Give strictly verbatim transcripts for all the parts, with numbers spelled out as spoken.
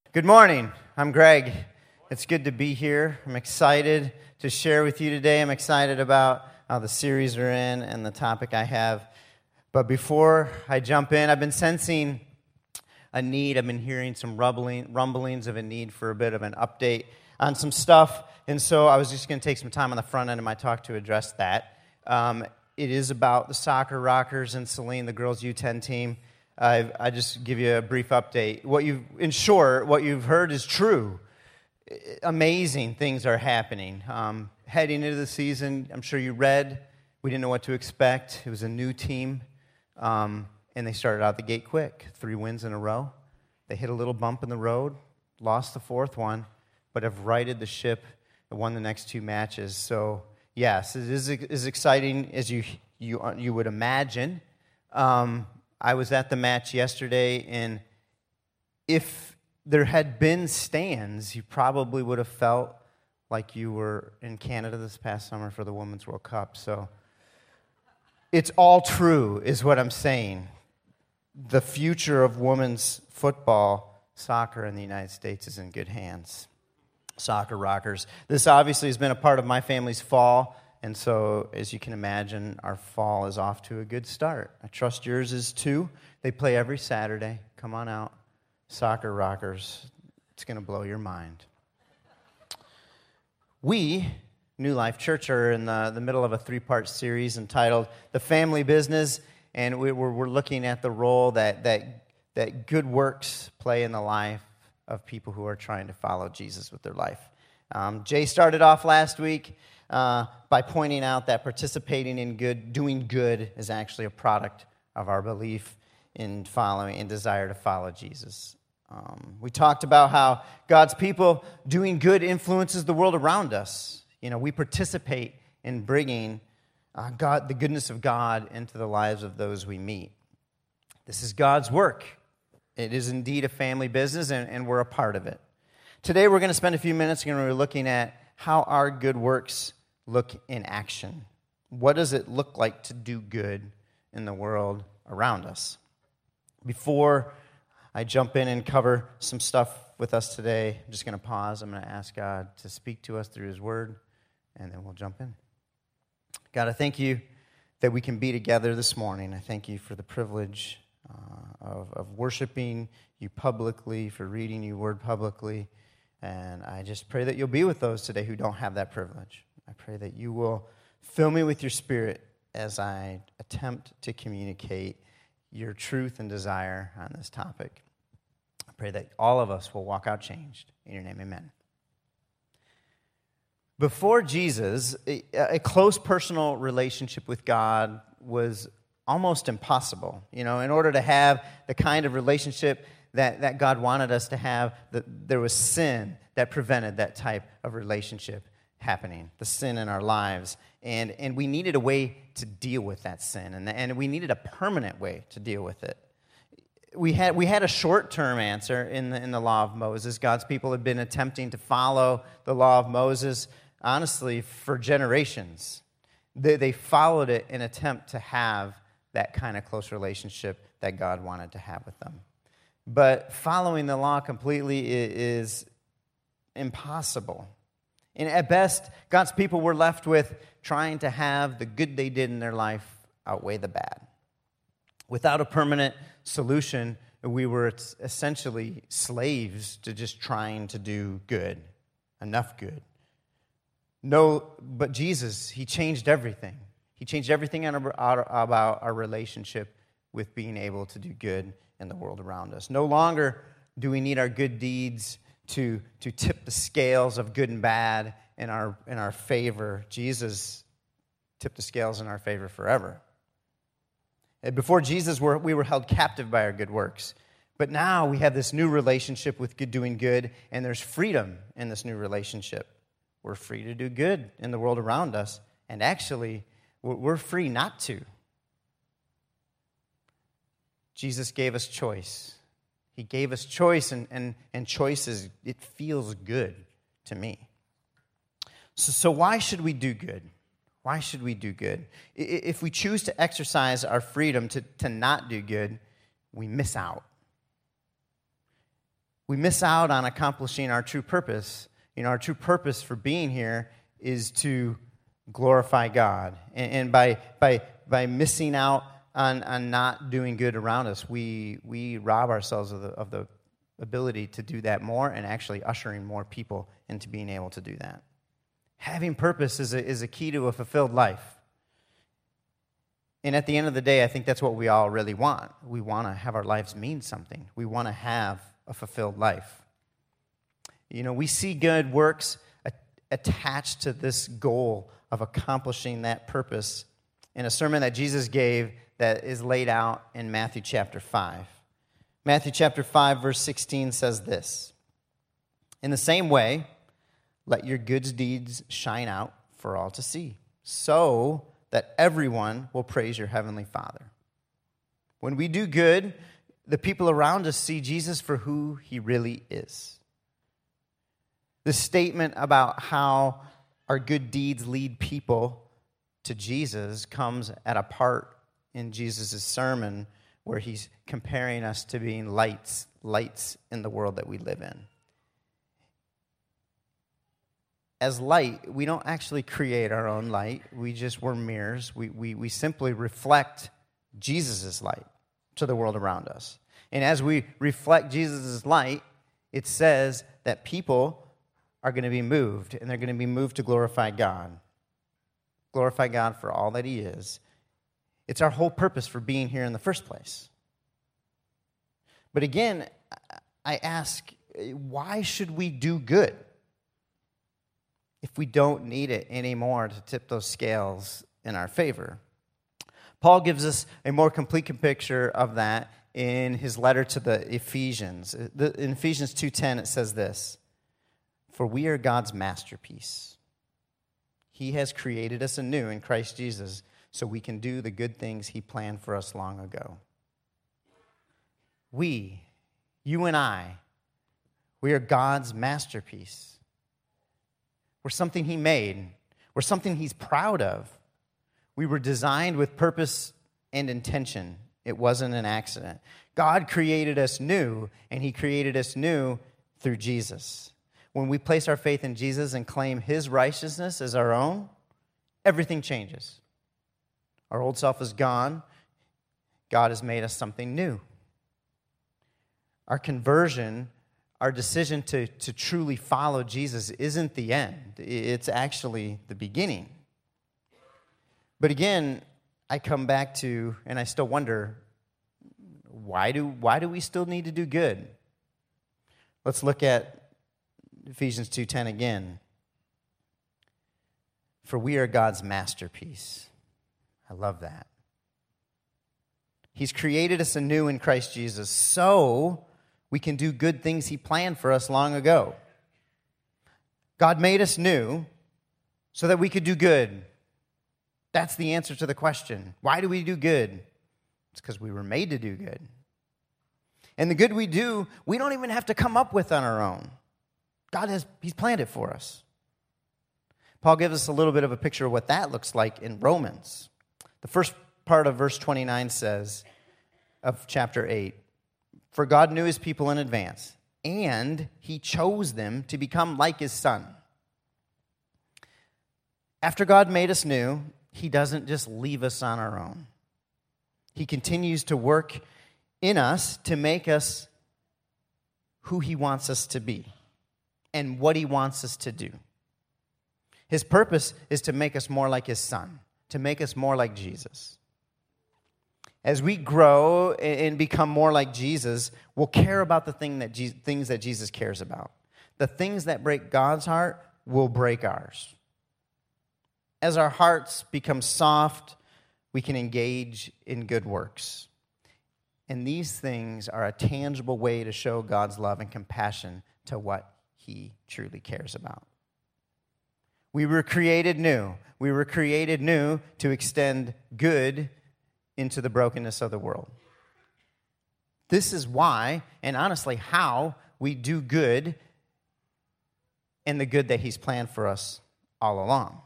Good morning. I'm Greg. It's good to be here. I'm excited to share with you today. I'm excited about uh, the series we're in and the topic I have. But before I jump in, I've been sensing a need. I've been hearing some rumbling, rumblings of a need for a bit of an update on some stuff. And so I was just going to take some time on the front end of my talk to address that. Um, it is about the Soccer Rockers and Celine, the girls U ten team. I, I just give you a brief update. What you, in short, what you've heard is true. Amazing things are happening. Um, heading into the season, I'm sure you read, we didn't know what to expect. It was a new team, um, and they started out the gate quick. Three wins in a row. They hit a little bump in the road, lost the fourth one, but have righted the ship and won the next two matches. So, yes, it is as exciting as you you you would imagine. Um, I was at the match yesterday, and if there had been stands, you probably would have felt like you were in Canada this past summer for the Women's World Cup. So it's all true, is what I'm saying. The future of women's football, soccer in the United States is in good hands. Soccer Rockers. This obviously has been a part of my family's fall. And so, as you can imagine, our fall is off to a good start. I trust yours is too. They play every Saturday. Come on out. Soccer Rockers. It's going to blow your mind. We, New Life Church, are in the, the middle of a three-part series entitled The Family Business, and we, we're, we're looking at the role that, that, that good works play in the life of people who are trying to follow Jesus with their life. Um, Jay started off last week Uh, by pointing out that participating in good, doing good is actually a product of our belief in following and desire to follow Jesus. Um, we talked about how God's people doing good influences the world around us. You know, we participate in bringing uh, God, the goodness of God into the lives of those we meet. This is God's work. It is indeed a family business, and, and we're a part of it. Today, we're going to spend a few minutes going to be looking at how our good works look in action. What does it look like to do good in the world around us? Before I jump in and cover some stuff with us today, I'm just going to pause. I'm going to ask God to speak to us through His Word, and then we'll jump in. God, I thank you that we can be together this morning. I thank you for the privilege uh, of, of worshiping you publicly, for reading your Word publicly, and I just pray that you'll be with those today who don't have that privilege. I pray that you will fill me with your Spirit as I attempt to communicate your truth and desire on this topic. I pray that all of us will walk out changed. In your name, amen. Before Jesus, a, a close personal relationship with God was almost impossible. You know, in order to have the kind of relationship that, that God wanted us to have, the, there was sin that prevented that type of relationship happening, the sin in our lives, and and we needed a way to deal with that sin, and and we needed a permanent way to deal with it. We had we had a short-term answer in the in the law of Moses. God's people had been attempting to follow the law of Moses, honestly, for generations. They they followed it in an attempt to have that kind of close relationship that God wanted to have with them. But following the law completely is impossible. And at best, God's people were left with trying to have the good they did in their life outweigh the bad. Without a permanent solution, we were essentially slaves to just trying to do good, enough good. No, but Jesus, He changed everything. He changed everything about our relationship with being able to do good in the world around us. No longer do we need our good deeds to, to tip the scales of good and bad in our in our favor. Jesus tipped the scales in our favor forever. And before Jesus, we're, we were held captive by our good works. But now we have this new relationship with good, doing good, and there's freedom in this new relationship. We're free to do good in the world around us, and actually, we're free not to. Jesus gave us choice. He gave us choice, and, and, and choice is, it feels good to me. So, so why should we do good? Why should we do good? If we choose to exercise our freedom to, to not do good, we miss out. we miss out on accomplishing our true purpose. You know, our true purpose for being here is to glorify God. And, and by by by missing out on, on not doing good around us, we we rob ourselves of the of the ability to do that more and actually ushering more people into being able to do that. Having purpose is a, is a key to a fulfilled life. And at the end of the day, I think that's what we all really want. We want to have our lives mean something. We want to have a fulfilled life. You know, we see good works a- attached to this goal of accomplishing that purpose in a sermon that Jesus gave that is laid out in Matthew chapter five. Matthew chapter five, verse sixteen says this: "In the same way, let your good deeds shine out for all to see, so that everyone will praise your heavenly Father." When we do good, the people around us see Jesus for who he really is. The statement about how our good deeds lead people to Jesus comes at a part in Jesus' sermon where he's comparing us to being lights, lights in the world that we live in. As light, we don't actually create our own light. We just, we're mirrors. We, we, we simply reflect Jesus' light to the world around us. And as we reflect Jesus' light, it says that people are going to be moved, and they're going to be moved to glorify God. Glorify God for all that he is. It's our whole purpose for being here in the first place. But again, I ask, why should we do good if we don't need it anymore to tip those scales in our favor? Paul gives us a more complete picture of that in his letter to the Ephesians. In Ephesians two ten, it says this: "For we are God's masterpiece. He has created us anew in Christ Jesus so we can do the good things he planned for us long ago." We, you and I, we are God's masterpiece. We're something he made. We're something he's proud of. We were designed with purpose and intention. It wasn't an accident. God created us new, and he created us new through Jesus. When we place our faith in Jesus and claim his righteousness as our own, everything changes. Our old self is gone. God has made us something new. Our conversion, our decision to, to truly follow Jesus isn't the end. It's actually the beginning. But again, I come back to, and I still wonder, why do, why do we still need to do good? Let's look at Ephesians two ten again. "For we are God's masterpiece." I love that. He's created us anew in Christ Jesus so we can do good things he planned for us long ago. God made us new so that we could do good. That's the answer to the question. Why do we do good? It's because we were made to do good. And the good we do, we don't even have to come up with on our own. God has, he's planned it for us. Paul gives us a little bit of a picture of what that looks like in Romans. The first part of verse twenty-nine says, of chapter eight, "For God knew his people in advance, and he chose them to become like his Son." After God made us new, he doesn't just leave us on our own. He continues to work in us to make us who he wants us to be and what he wants us to do. His purpose is to make us more like his Son, to make us more like Jesus. As we grow and become more like Jesus, we'll care about the thing that Je- things that Jesus cares about. The things that break God's heart will break ours. As our hearts become soft, we can engage in good works. And these things are a tangible way to show God's love and compassion to what he truly cares about. We were created new. We were created new to extend good into the brokenness of the world. This is why, and honestly, how we do good and the good that he's planned for us all along.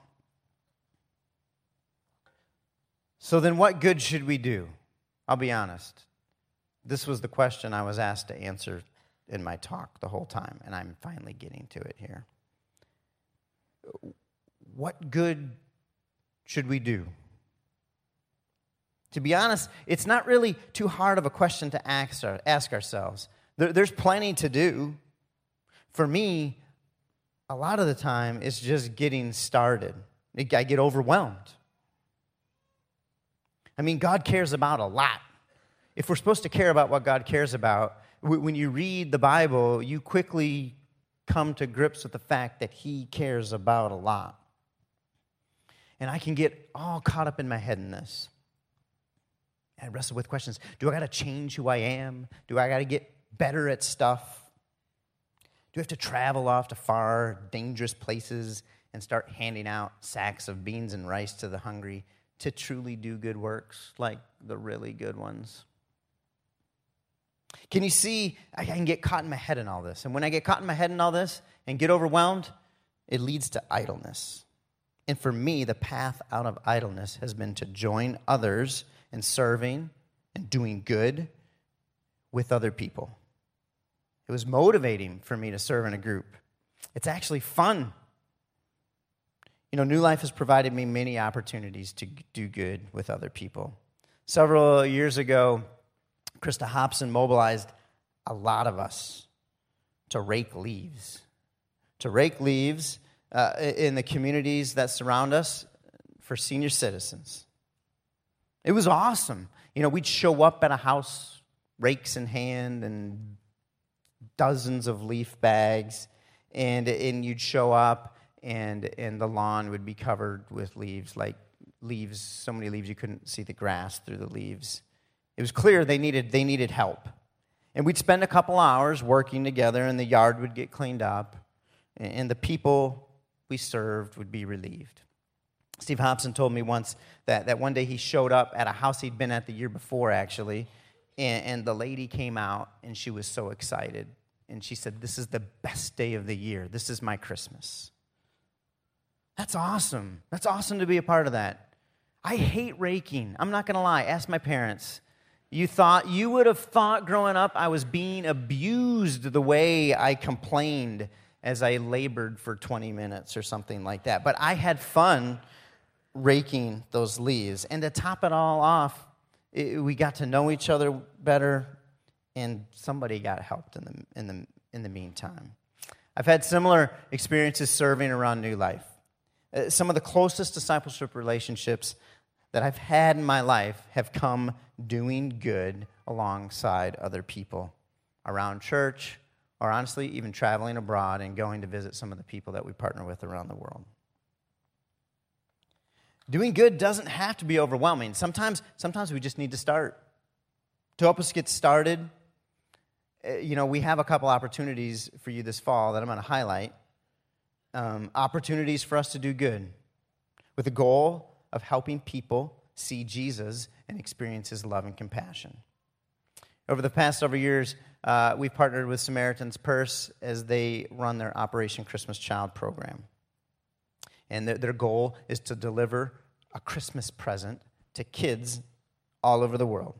So then what good should we do? I'll be honest. This was the question I was asked to answer in my talk the whole time, and I'm finally getting to it here. What good should we do? To be honest, it's not really too hard of a question to ask, our, ask ourselves. There, there's plenty to do. For me, a lot of the time, it's just getting started. I get overwhelmed. I mean, God cares about a lot. If we're supposed to care about what God cares about, when you read the Bible, you quickly come to grips with the fact that He cares about a lot. And I can get all caught up in my head in this. I wrestle with questions. Do I got to change who I am? Do I got to get better at stuff? Do I have to travel off to far, dangerous places and start handing out sacks of beans and rice to the hungry to truly do good works like the really good ones? Can you see, I can get caught in my head in all this. And when I get caught in my head in all this and get overwhelmed, it leads to idleness. And for me, the path out of idleness has been to join others in serving and doing good with other people. It was motivating for me to serve in a group. It's actually fun. You know, New Life has provided me many opportunities to do good with other people. Several years ago, Krista Hobson mobilized a lot of us to rake leaves. To rake leaves uh, in the communities that surround us for senior citizens. It was awesome. You know, we'd show up at a house, rakes in hand, and dozens of leaf bags, and and you'd show up, and and the lawn would be covered with leaves, like leaves, so many leaves you couldn't see the grass through the leaves. It was clear they needed they needed help. And we'd spend a couple hours working together, and the yard would get cleaned up, and the people we served would be relieved. Steve Hobson told me once that, that one day he showed up at a house he'd been at the year before, actually, and, and the lady came out, and she was so excited. And she said, "This is the best day of the year. This is my Christmas." That's awesome. That's awesome to be a part of that. I hate raking. I'm not going to lie. Ask my parents. You thought you would have thought growing up I was being abused the way I complained as I labored for twenty minutes or something like that. But I had fun raking those leaves. And to top it all off, it, we got to know each other better, and somebody got helped in the in the in the meantime. I've had similar experiences serving around New Life. Uh, some of the closest discipleship relationships that I've had in my life have come doing good alongside other people around church, or honestly, even traveling abroad and going to visit some of the people that we partner with around the world. Doing good doesn't have to be overwhelming. Sometimes, sometimes we just need to start. To help us get started, you know, we have a couple opportunities for you this fall that I'm going to highlight. Um, opportunities for us to do good with the goal of helping people see Jesus and experience His love and compassion. Over the past several years, uh, we've partnered with Samaritan's Purse as they run their Operation Christmas Child program. And their, their goal is to deliver a Christmas present to kids all over the world.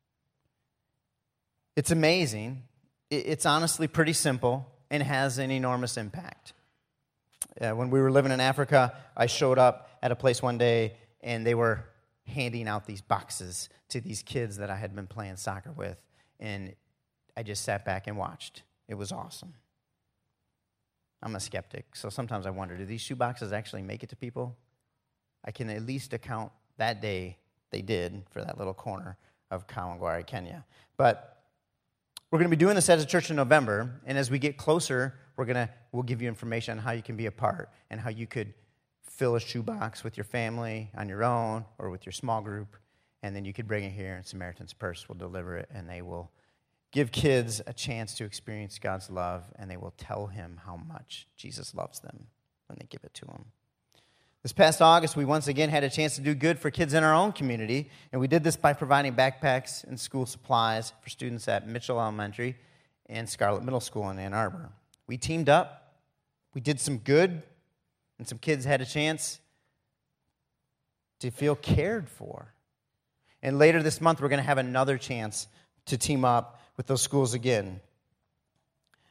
It's amazing. It's honestly pretty simple and has an enormous impact. Uh, when we were living in Africa, I showed up at a place one day, and they were handing out these boxes to these kids that I had been playing soccer with, and I just sat back and watched. It was awesome. I'm a skeptic, so sometimes I wonder, do these shoe boxes actually make it to people? I can at least account that day they did for that little corner of Kawangware, Kenya. But we're going to be doing this as a church in November, and as we get closer, we're going to we'll give you information on how you can be a part and how you could fill a shoebox with your family on your own or with your small group, and then you could bring it here, and Samaritan's Purse will deliver it, and they will give kids a chance to experience God's love, and they will tell Him how much Jesus loves them when they give it to Him. This past August, we once again had a chance to do good for kids in our own community, and we did this by providing backpacks and school supplies for students at Mitchell Elementary and Scarlett Middle School in Ann Arbor. We teamed up, we did some good, and some kids had a chance to feel cared for. And later this month, we're going to have another chance to team up with those schools again.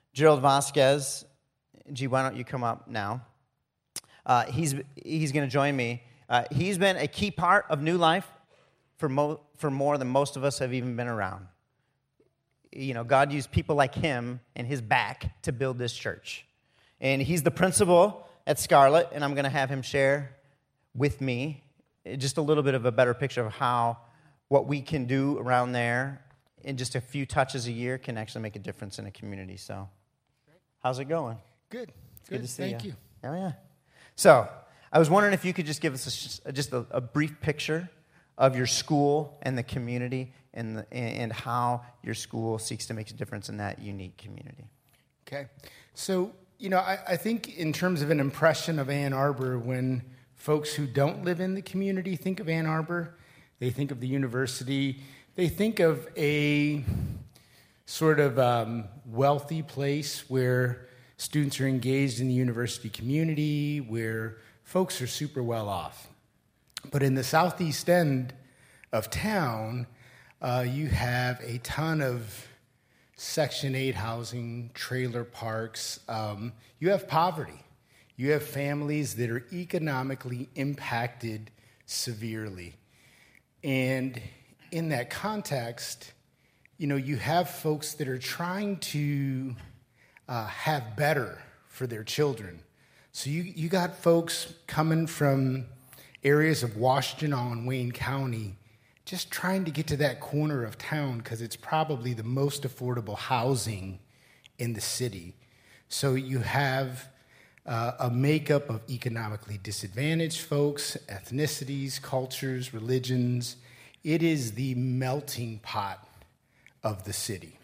Gerald Vasquez, G, why don't you come up now? Uh, he's he's going to join me. Uh, he's been a key part of New Life for mo- for more than most of us have even been around. You know, God used people like him and his back to build this church. And he's the principal at Scarlet, and I'm going to have him share with me just a little bit of a better picture of how what we can do around there in just a few touches a year can actually make a difference in a community. So, how's it going? Good. It's good, good to see Thank you. you. Oh, yeah. So, I was wondering if you could just give us a, just a, a brief picture of your school and the community and, the, and how your school seeks to make a difference in that unique community. Okay. So, you know, I, I think in terms of an impression of Ann Arbor, when folks who don't live in the community think of Ann Arbor, they think of the university, they think of a sort of um, wealthy place where students are engaged in the university community, where folks are super well off. But in the southeast end of town, uh, you have a ton of Section eight housing, trailer parks. Um, you have poverty. You have families that are economically impacted severely. And in that context, you know, you have folks that are trying to uh, have better for their children. So you, you got folks coming from areas of Washtenaw and Wayne County just trying to get to that corner of town because it's probably the most affordable housing in the city. So you have uh, a makeup of economically disadvantaged folks, ethnicities, cultures, religions. It is the melting pot of the city.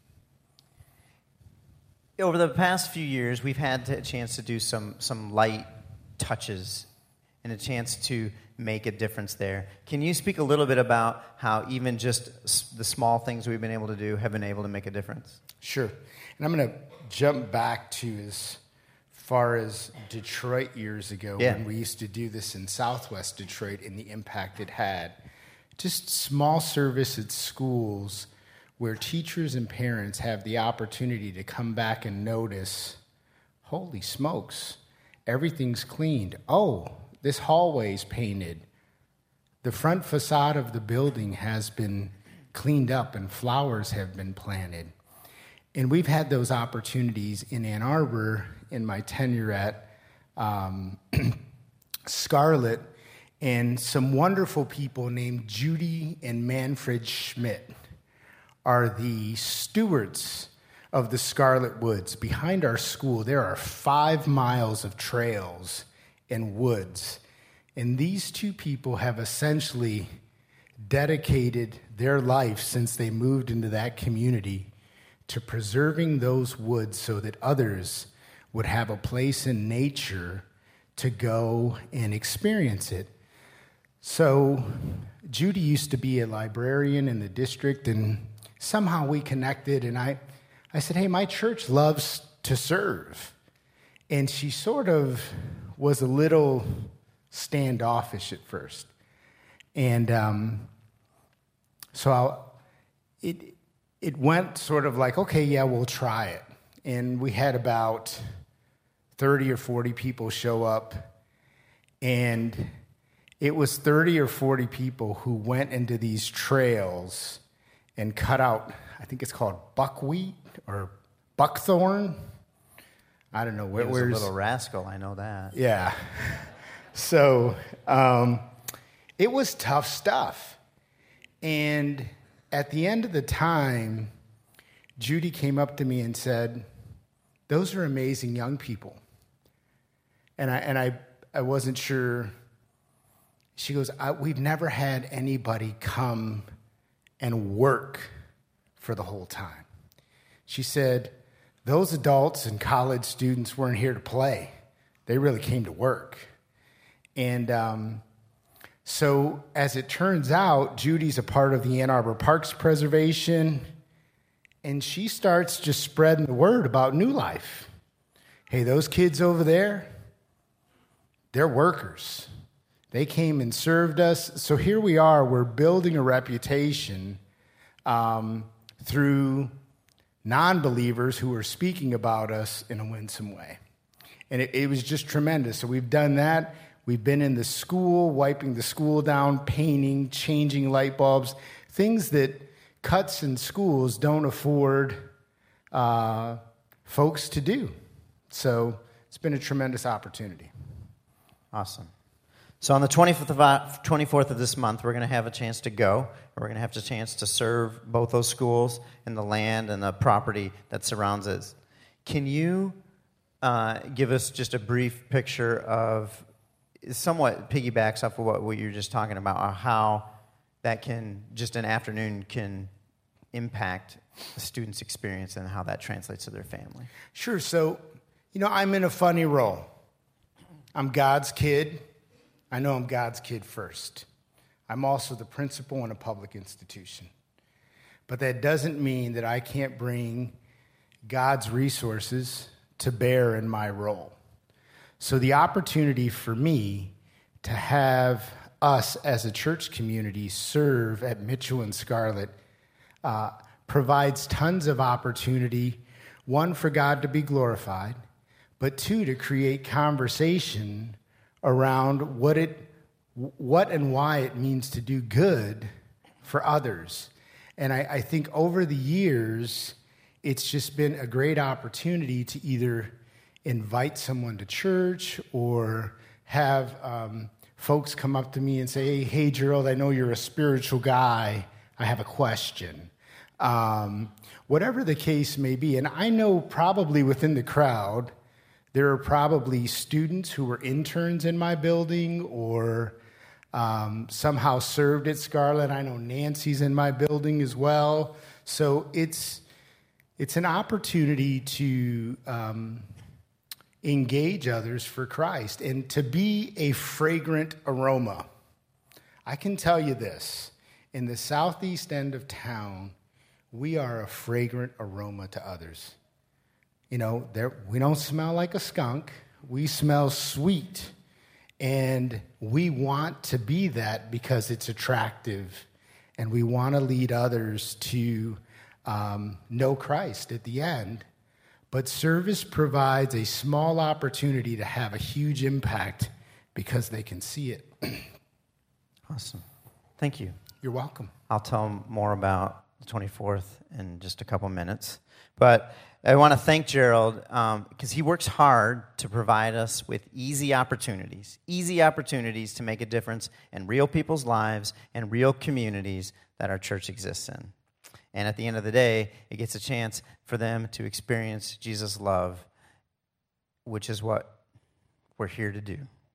Over the past few years, we've had a chance to do some some light touches and a chance to make a difference there. Can you speak a little bit about how even just the small things we've been able to do have been able to make a difference? Sure. And I'm going to jump back to as far as Detroit years ago yeah. when we used to do this in Southwest Detroit and the impact it had. Just small service at schools where teachers and parents have the opportunity to come back and notice, holy smokes, everything's cleaned. Oh, this hallway's painted. The front facade of the building has been cleaned up and flowers have been planted. And we've had those opportunities in Ann Arbor in my tenure at um, Scarlet, and some wonderful people named Judy and Manfred Schmidt are the stewards of the Scarlet Woods. Behind our school, there are five miles of trails and woods. And these two people have essentially dedicated their life since they moved into that community to preserving those woods so that others would have a place in nature to go and experience it. So Judy used to be a librarian in the district, and somehow we connected, and I, I said, hey, my church loves to serve. And she sort of was a little standoffish at first. And um, so I'll, it it went sort of like, okay, yeah, we'll try it. And we had about thirty or forty people show up. And it was thirty or forty people who went into these trails and cut out, I think it's called buckwheat or buckthorn. I don't know where. He was where's a little rascal, I know that. Yeah. So um, it was tough stuff. And at the end of the time, Judy came up to me and said, those are amazing young people. And I and I, I wasn't sure. She goes, I, we've never had anybody come and work for the whole time. She said, those adults and college students weren't here to play. They really came to work. And um, so as it turns out, Judy's a part of the Ann Arbor Parks Preservation, and she starts just spreading the word about New Life. Hey, those kids over there, they're workers. They came and served us. So here we are, we're building a reputation um, through non-believers who were speaking about us in a winsome way. And it, it was just tremendous. So we've done that. We've been in the school, wiping the school down, painting, changing light bulbs, things that cuts in schools don't afford uh, folks to do. So it's been a tremendous opportunity. Awesome. So on the twenty-fourth of this month, we're going to have a chance to go. We're going to have a chance to serve both those schools and the land and the property that surrounds it. Can you uh, give us just a brief picture of, somewhat piggybacks off of what, what you were just talking about, or how that can, just an afternoon can impact the student's experience and how that translates to their family? Sure. So, you know, I'm in a funny role. I'm God's kid. I know I'm God's kid first. I'm also the principal in a public institution. But that doesn't mean that I can't bring God's resources to bear in my role. So the opportunity for me to have us as a church community serve at Mitchell and Scarlett uh, provides tons of opportunity, one, for God to be glorified, but two, to create conversation around what it, what and why it means to do good for others. And I, I think over the years, it's just been a great opportunity to either invite someone to church or have um, folks come up to me and say, hey, Gerald, I know you're a spiritual guy. I have a question. Um, whatever the case may be. And I know probably within the crowd, there are probably students who were interns in my building or um, somehow served at Scarlett. I know Nancy's in my building as well. So it's it's an opportunity to um, engage others for Christ and to be a fragrant aroma. I can tell you this, in the southeast end of town, we are a fragrant aroma to others. You know, there, we don't smell like a skunk. We smell sweet. And we want to be that because it's attractive. And we want to lead others to um, know Christ at the end. But service provides a small opportunity to have a huge impact because they can see it. Awesome. Thank you. You're welcome. I'll tell more about the twenty-fourth in just a couple minutes. But I want to thank Gerald because um, he works hard to provide us with easy opportunities, easy opportunities to make a difference in real people's lives and real communities that our church exists in. And at the end of the day, it gets a chance for them to experience Jesus' love, which is what we're here to do.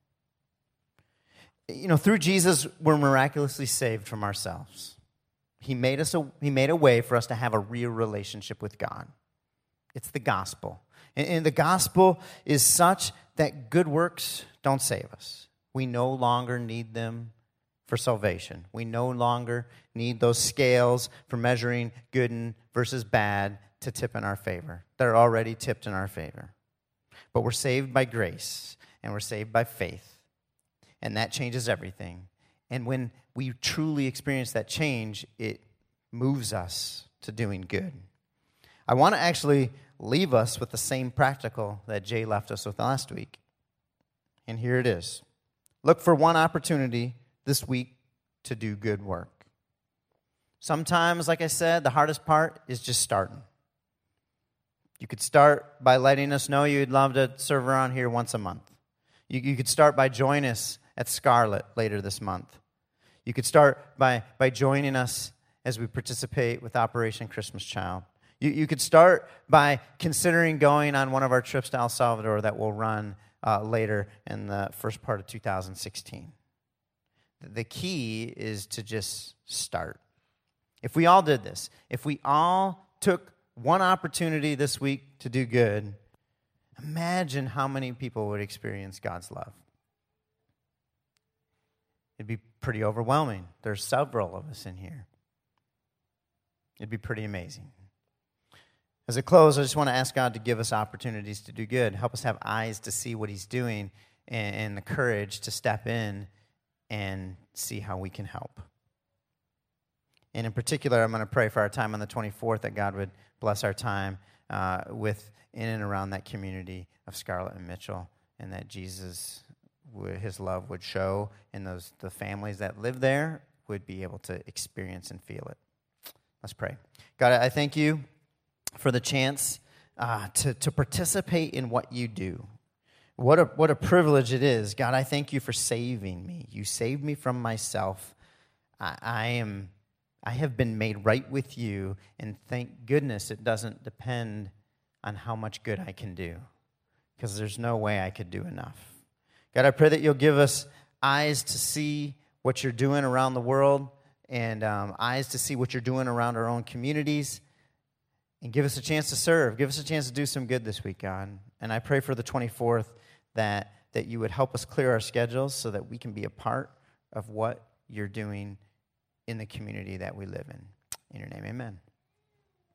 You know, through Jesus, we're miraculously saved from ourselves. He made us a, he made a way for us to have a real relationship with God. It's the gospel. And, and the gospel is such that good works don't save us. We no longer need them for salvation. We no longer need those scales for measuring good versus bad to tip in our favor. They're already tipped in our favor. But we're saved by grace, and we're saved by faith. And that changes everything. And when we truly experience that change, it moves us to doing good. I want to actually leave us with the same practical that Jay left us with last week. And here it is. Look for one opportunity this week to do good work. Sometimes, like I said, the hardest part is just starting. You could start by letting us know you'd love to serve around here once a month. You, you could start by joining us at Scarlett later this month. You could start by, by joining us as we participate with Operation Christmas Child. You, you could start by considering going on one of our trips to El Salvador that will run uh, later in the first part of two thousand sixteen. The key is to just start. If we all did this, if we all took one opportunity this week to do good, imagine how many people would experience God's love. It'd be pretty overwhelming. There's several of us in here. It'd be pretty amazing. As I close, I just want to ask God to give us opportunities to do good, help us have eyes to see what He's doing, and, and the courage to step in and see how we can help. And in particular, I'm going to pray for our time on the twenty-fourth that God would, bless our time uh, with in and around that community of Scarlett and Mitchell, and that Jesus, would, his love would show, and those the families that live there would be able to experience and feel it. Let's pray. God, I thank you for the chance uh, to, to participate in what you do. What a, what a privilege it is. God, I thank you for saving me. You saved me from myself. I, I am, I have been made right with you, and thank goodness it doesn't depend on how much good I can do, because there's no way I could do enough. God, I pray that you'll give us eyes to see what you're doing around the world, and um, eyes to see what you're doing around our own communities, and give us a chance to serve. Give us a chance to do some good this week, God. And I pray for the twenty-fourth that, that you would help us clear our schedules so that we can be a part of what you're doing in the community that we live in. In your name, amen.